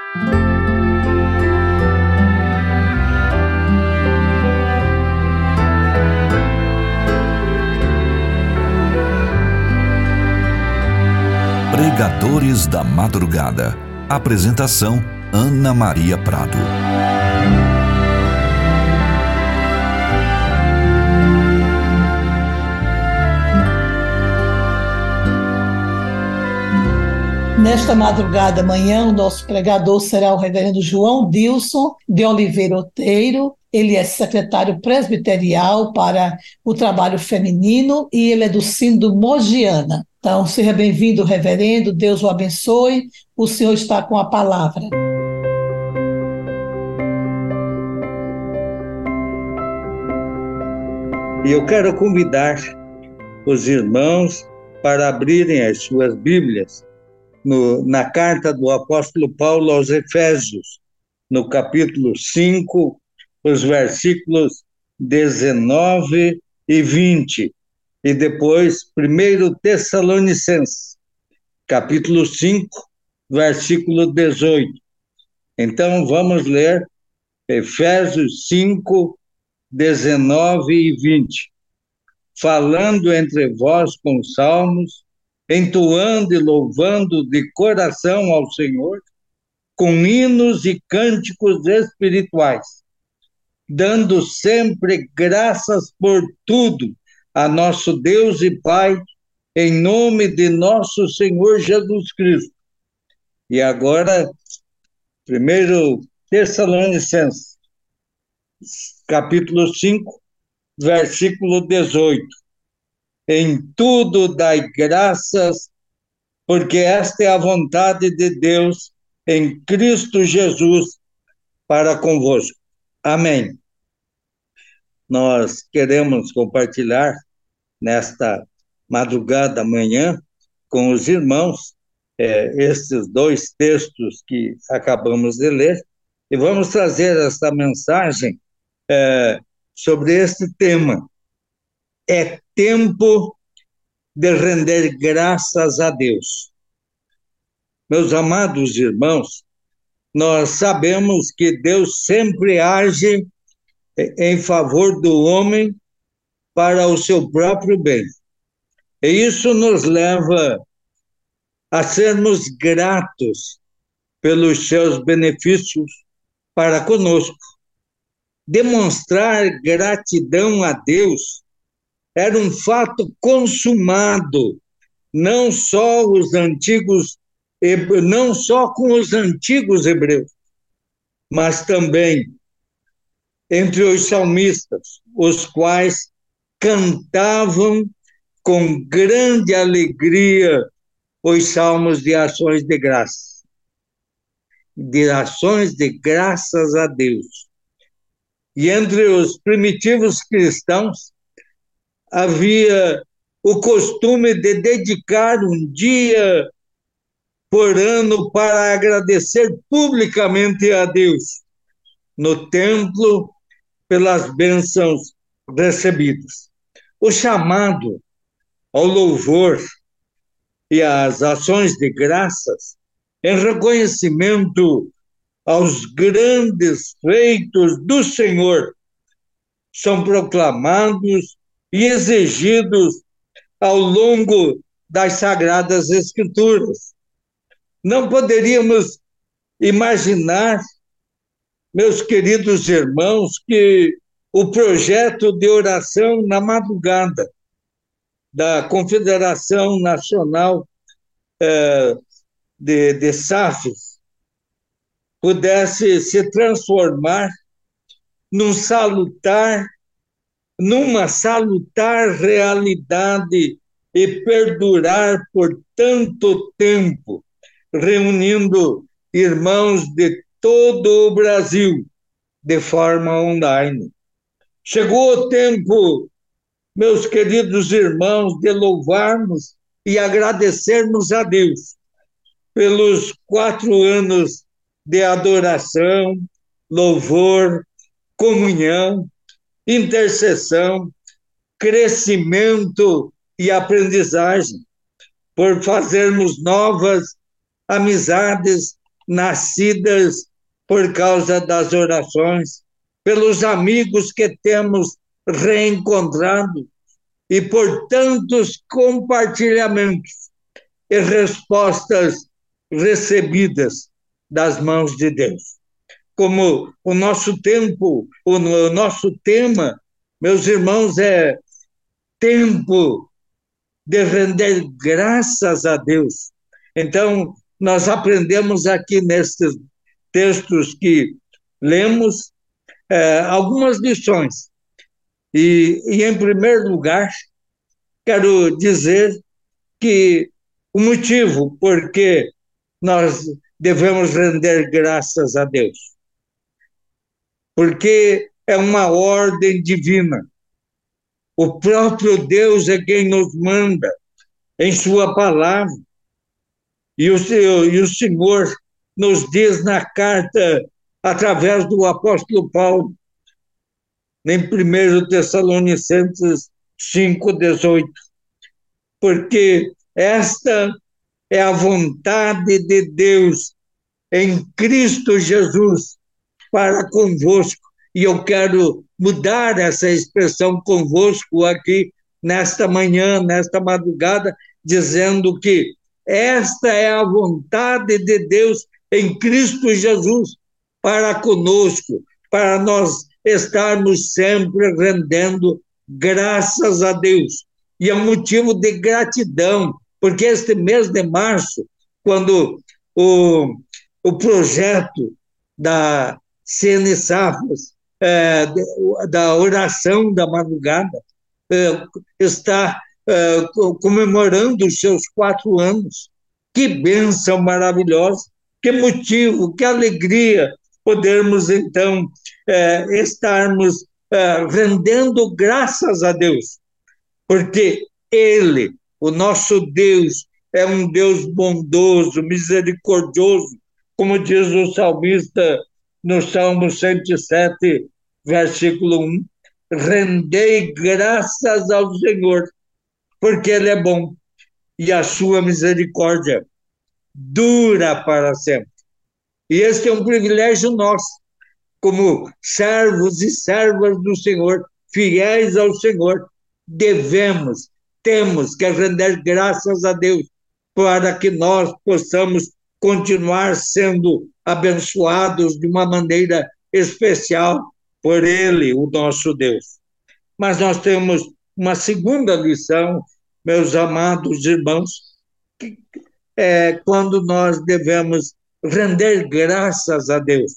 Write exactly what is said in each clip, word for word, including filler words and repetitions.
Pregadores da Madrugada. Apresentação: Ana Maria Prado. Nesta madrugada, amanhã, o nosso pregador será o reverendo João Dilson de Oliveira Oteiro. Ele é secretário presbiterial para o trabalho feminino e ele é do Sínodo Mogiana. Então, seja bem-vindo, reverendo, Deus o abençoe. O senhor está com a palavra. E eu quero convidar os irmãos para abrirem as suas Bíblias no, na carta do apóstolo Paulo aos Efésios, no capítulo cinco, os versículos dezenove e vinte, e depois primeiro Tessalonicenses, capítulo cinco, versículo dezoito. Então vamos ler Efésios cinco, dezenove e vinte. Falando entre vós com salmos, entoando e louvando de coração ao Senhor, com hinos e cânticos espirituais, dando sempre graças por tudo a nosso Deus e Pai, em nome de nosso Senhor Jesus Cristo. E agora, primeiro Tessalonicenses, capítulo cinco, versículo dezoito. Em tudo dai graças, porque esta é a vontade de Deus em Cristo Jesus para convosco. Amém. Nós queremos compartilhar nesta madrugada, amanhã, com os irmãos, é, estes dois textos que acabamos de ler, e vamos trazer esta mensagem é, sobre este tema. É tempo de render graças a Deus. Meus amados irmãos, nós sabemos que Deus sempre age em favor do homem para o seu próprio bem. E isso nos leva a sermos gratos pelos seus benefícios para conosco. Demonstrar gratidão a Deus era um fato consumado, não só os antigos, não só com os antigos hebreus, mas também entre os salmistas, os quais cantavam com grande alegria os salmos de ações de graça, de ações de graças a Deus. E entre os primitivos cristãos, havia o costume de dedicar um dia por ano para agradecer publicamente a Deus no templo pelas bênçãos recebidas. O chamado ao louvor e às ações de graças em reconhecimento aos grandes feitos do Senhor são proclamados e exigidos ao longo das Sagradas Escrituras. Não poderíamos imaginar, meus queridos irmãos, que o projeto de oração na madrugada da Confederação Nacional eh, de, de S A Fs pudesse se transformar num salutar numa salutar realidade e perdurar por tanto tempo, reunindo irmãos de todo o Brasil de forma online. Chegou o tempo, meus queridos irmãos, de louvarmos e agradecermos a Deus pelos quatro anos de adoração, louvor, comunhão, intercessão, crescimento e aprendizagem, por fazermos novas amizades nascidas por causa das orações, pelos amigos que temos reencontrado e por tantos compartilhamentos e respostas recebidas das mãos de Deus. Como o nosso tempo, o nosso tema, meus irmãos, é tempo de render graças a Deus. Então, nós aprendemos aqui nestes textos que lemos é, algumas lições. E, e, em primeiro lugar, quero dizer que o motivo por que nós devemos render graças a Deus, porque é uma ordem divina. O próprio Deus é quem nos manda em sua palavra. E o, e o Senhor nos diz na carta, através do apóstolo Paulo, em primeiro Tessalonicenses cinco, dezoito, porque esta é a vontade de Deus em Cristo Jesus para convosco. E eu quero mudar essa expressão convosco aqui nesta manhã, nesta madrugada, dizendo que esta é a vontade de Deus em Cristo Jesus para conosco, para nós estarmos sempre rendendo graças a Deus. E é um motivo de gratidão, porque este mês de março, quando o, o projeto da C N Safras, é, da oração da madrugada, é, está é, comemorando os seus quatro anos. Que bênção maravilhosa, que motivo, que alegria podermos, então, é, estarmos é, rendendo graças a Deus, porque Ele, o nosso Deus, é um Deus bondoso, misericordioso, como diz o salmista no Salmo cento e sete, versículo um, rendei graças ao Senhor, porque Ele é bom, e a sua misericórdia dura para sempre. E este é um privilégio nosso, como servos e servas do Senhor, fiéis ao Senhor, devemos, temos que render graças a Deus, para que nós possamos continuar sendo abençoados de uma maneira especial por Ele, o nosso Deus. Mas nós temos uma segunda lição, meus amados irmãos, que é quando nós devemos render graças a Deus.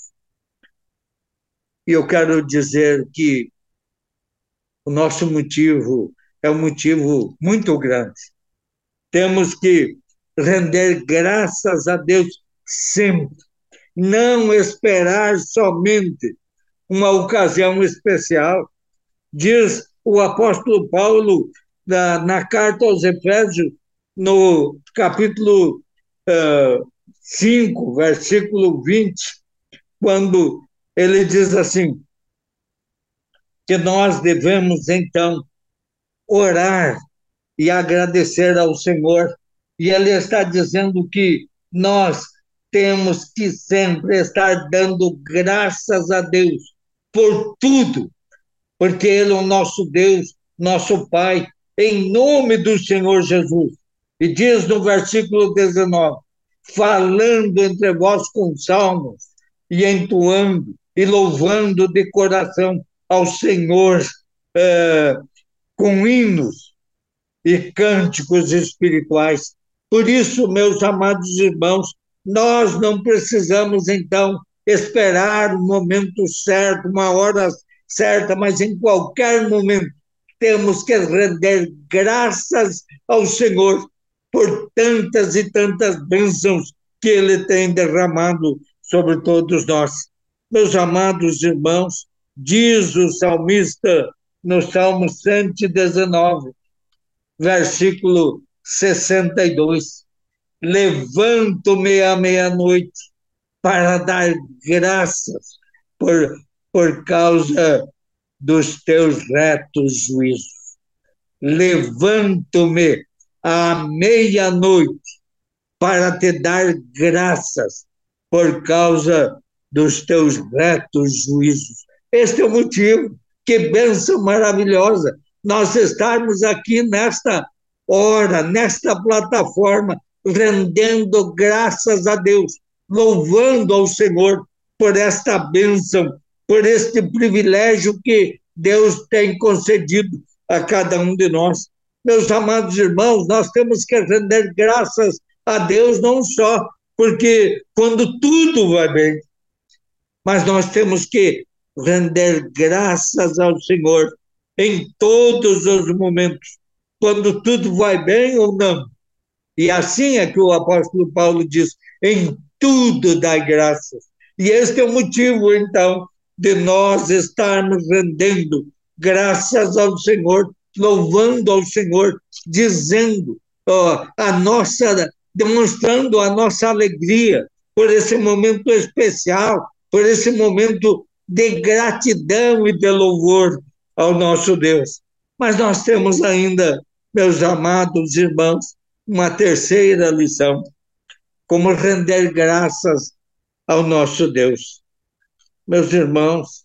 E eu quero dizer que o nosso motivo é um motivo muito grande. Temos que render graças a Deus sempre. Não esperar somente uma ocasião especial. Diz o apóstolo Paulo na, na carta aos Efésios, no capítulo uh, cinco, versículo vinte, quando ele diz assim, que nós devemos, então, orar e agradecer ao Senhor. E ele está dizendo que nós temos que sempre estar dando graças a Deus por tudo, porque Ele é o nosso Deus, nosso Pai, em nome do Senhor Jesus. E diz no versículo dezenove, falando entre vós com salmos, e entoando, e louvando de coração ao Senhor, eh, com hinos e cânticos espirituais. Por isso, meus amados irmãos, nós não precisamos, então, esperar o momento certo, uma hora certa, mas em qualquer momento temos que render graças ao Senhor por tantas e tantas bênçãos que Ele tem derramado sobre todos nós. Meus amados irmãos, diz o salmista no Salmo cento e dezenove, versículo sessenta e dois, levanto-me à meia-noite para dar graças por, por causa dos teus retos juízos. Levanto-me à meia-noite para te dar graças por causa dos teus retos juízos. Este é o motivo. Que bênção maravilhosa nós estarmos aqui nesta hora, nesta plataforma, rendendo graças a Deus, louvando ao Senhor por esta bênção, por este privilégio que Deus tem concedido a cada um de nós. Meus amados irmãos, nós temos que render graças a Deus não só porque quando tudo vai bem, mas nós temos que render graças ao Senhor em todos os momentos, quando tudo vai bem ou não. E assim é que o apóstolo Paulo diz, em tudo dai graças. E este é o motivo, então, de nós estarmos rendendo graças ao Senhor, louvando ao Senhor, dizendo ó, a nossa, demonstrando a nossa alegria por esse momento especial, por esse momento de gratidão e de louvor ao nosso Deus. Mas nós temos ainda, meus amados irmãos, uma terceira lição, como render graças ao nosso Deus. Meus irmãos,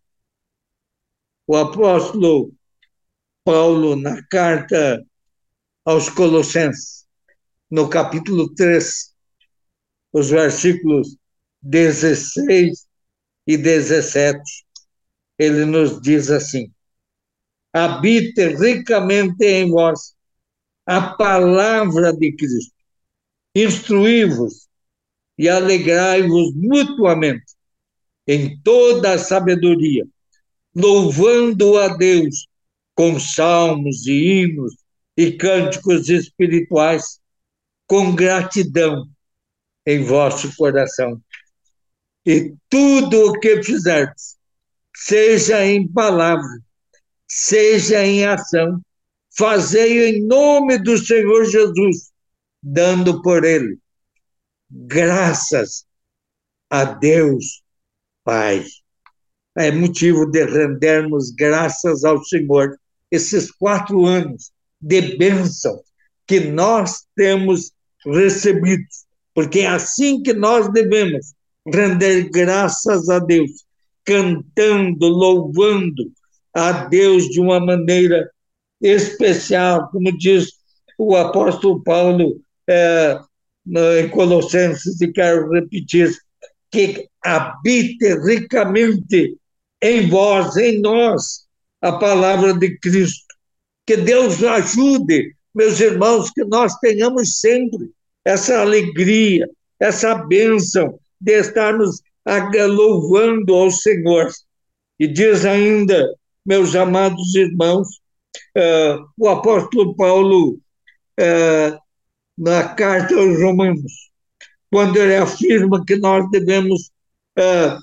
o apóstolo Paulo, na carta aos Colossenses, no capítulo três, os versículos dezesseis e dezessete, ele nos diz assim: habite ricamente em vós a palavra de Cristo, instruí-vos e alegrai-vos mutuamente em toda a sabedoria, louvando a Deus com salmos e hinos e cânticos espirituais, com gratidão em vosso coração. E tudo o que fizerdes, seja em palavra, seja em ação, fazei em nome do Senhor Jesus, dando por ele graças a Deus Pai. É motivo de rendermos graças ao Senhor esses quatro anos de bênção que nós temos recebido, porque é assim que nós devemos render graças a Deus, cantando, louvando a Deus de uma maneira especial, como diz o apóstolo Paulo é, em Colossenses, e quero repetir, que habite ricamente em vós, em nós, a palavra de Cristo. Que Deus ajude, meus irmãos, que nós tenhamos sempre essa alegria, essa bênção de estarmos louvando ao Senhor. E diz ainda, meus amados irmãos, uh, o apóstolo Paulo, uh, na carta aos Romanos, quando ele afirma que nós devemos uh,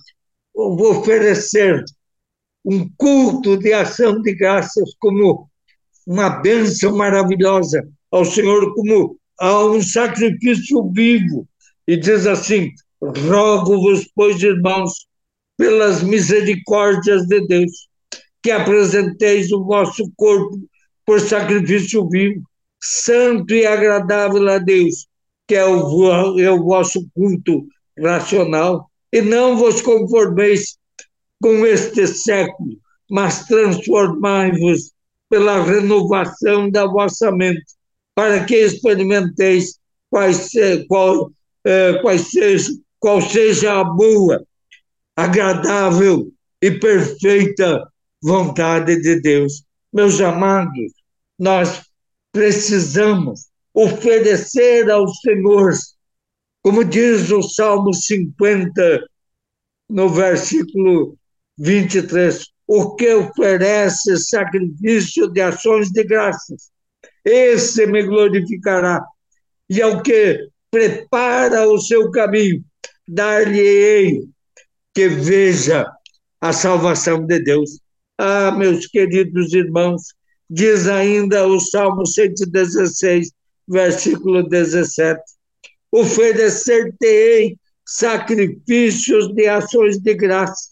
oferecer um culto de ação de graças como uma bênção maravilhosa ao Senhor, como a um sacrifício vivo. E diz assim: rogo-vos, pois, irmãos, pelas misericórdias de Deus, que apresenteis o vosso corpo por sacrifício vivo, santo e agradável a Deus, que é o, é o vosso culto racional, e não vos conformeis com este século, mas transformai-vos pela renovação da vossa mente, para que experimenteis quais, qual, eh, quais seja, qual seja a boa, agradável e perfeita vontade de Deus. Meus amados, nós precisamos oferecer ao Senhor, como diz o Salmo cinquenta, no versículo vinte e três, o que oferece sacrifício de ações de graças, esse me glorificará, e ao que prepara o seu caminho, dar-lhe-ei que veja a salvação de Deus. Ah, meus queridos irmãos, diz ainda o Salmo cento e dezesseis, versículo dezessete, oferecer-te-ei sacrifícios de ações de graça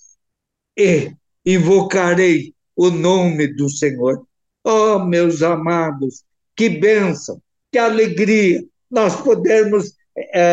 e invocarei o nome do Senhor. Oh, meus amados, que bênção, que alegria nós podermos é,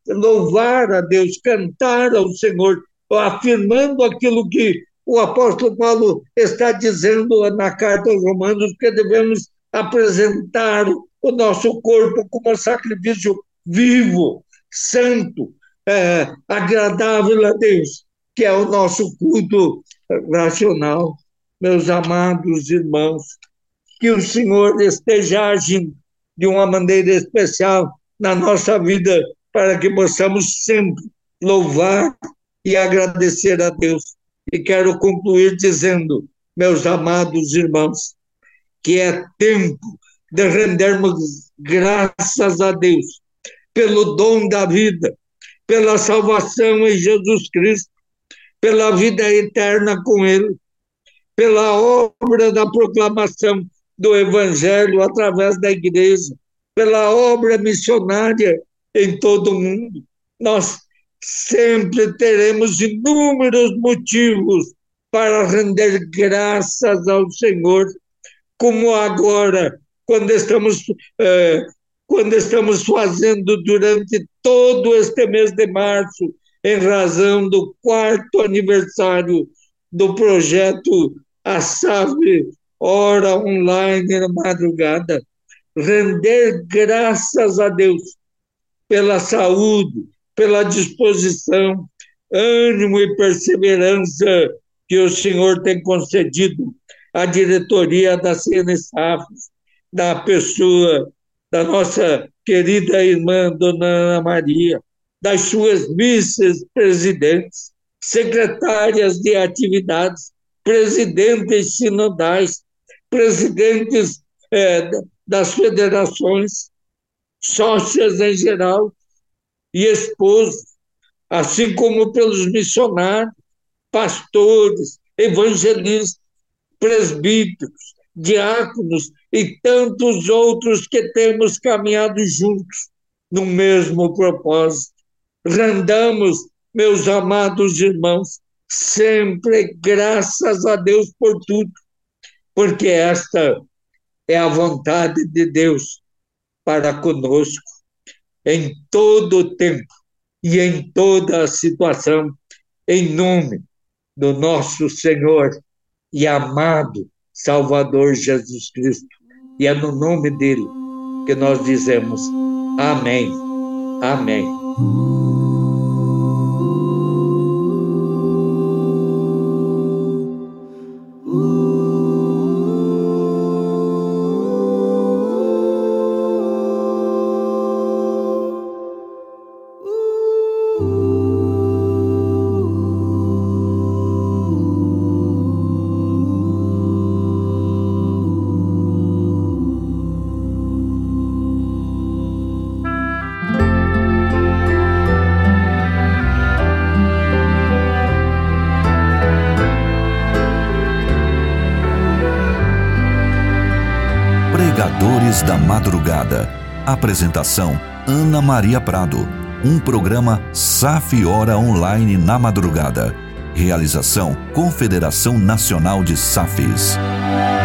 louvar a Deus, cantar ao Senhor, afirmando aquilo que o apóstolo Paulo está dizendo na carta aos Romanos, que devemos apresentar o nosso corpo como sacrifício vivo, santo, é, agradável a Deus, que é o nosso culto racional. Meus amados irmãos, que o Senhor esteja agindo de uma maneira especial na nossa vida, para que possamos sempre louvar e agradecer a Deus. E quero concluir dizendo, meus amados irmãos, que é tempo de rendermos graças a Deus pelo dom da vida, pela salvação em Jesus Cristo, pela vida eterna com Ele, pela obra da proclamação do Evangelho através da Igreja, pela obra missionária em todo o mundo. Nós sempre teremos inúmeros motivos para render graças ao Senhor, como agora, quando estamos, eh, quando estamos fazendo durante todo este mês de março, em razão do quarto aniversário do projeto A S A V Hora Online na Madrugada, render graças a Deus pela saúde, pela disposição, ânimo e perseverança que o Senhor tem concedido à diretoria da C N S A F, da pessoa da nossa querida irmã Dona Ana Maria, das suas vice-presidentes, secretárias de atividades, presidentes sinodais, presidentes é, das federações, sócias em geral e esposos, assim como pelos missionários, pastores, evangelistas, presbíteros, diáconos e tantos outros que temos caminhado juntos no mesmo propósito. Rendamos, meus amados irmãos, sempre graças a Deus por tudo, porque esta é a vontade de Deus para conosco em todo o tempo e em toda a situação, em nome do nosso Senhor e amado Salvador Jesus Cristo. E é no nome dele que nós dizemos amém, amém. Pregadores da Madrugada. Apresentação: Ana Maria Prado. Um programa S A F Hora Online na Madrugada. Realização: Confederação Nacional de S A Fs.